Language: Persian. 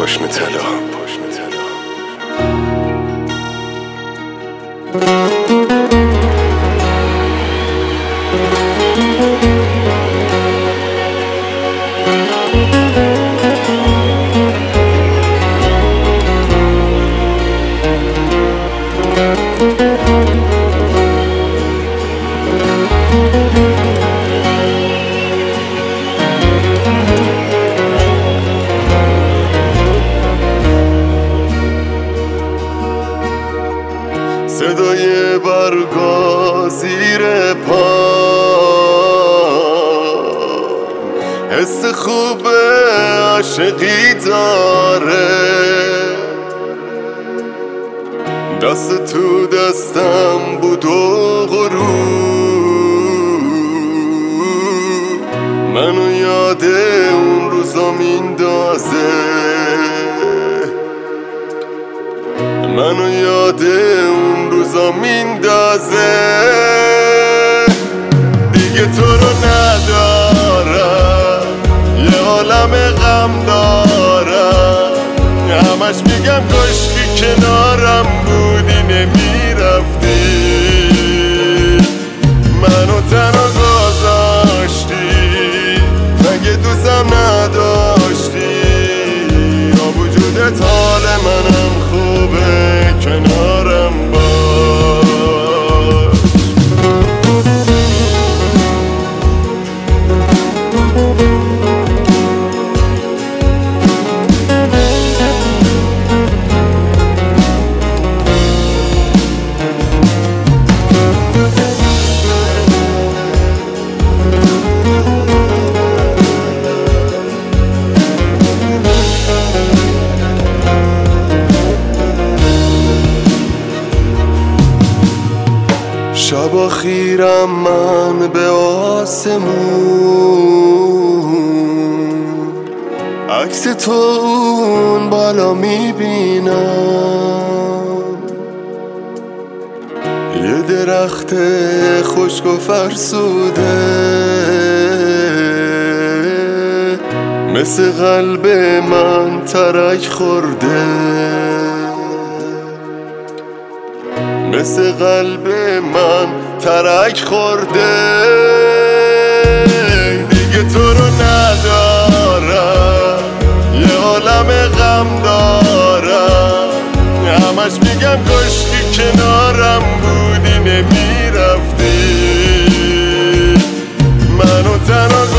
پاشنه طلا. صدای برگا زیر پا، حس خوب عاشقی داره، دست تو دستم بود و غروب منو یاد اون روزا میندازه، منو یاد اون روزا میندازه. دیگه تو رو ندارم، یه عالم غم دارم، همش میگم کاشکی کنارم بودی نمیرفتی، منو تنها گذاشتی، مگه دوستم نداشتی؟ با وجودت حال منم خوبه، کنارم باش. شب خیرم من به آسمون، عکس تو اون بالا میبینم، یه درخت خشک و فرسوده مثل قلب من ترک خورده، مثل قلب من ترک خورده. دیگه تو رو ندارم، یه عالم غم دارم، همش میگم کاشکی کنارم بودی نمیرفتی، منو تنها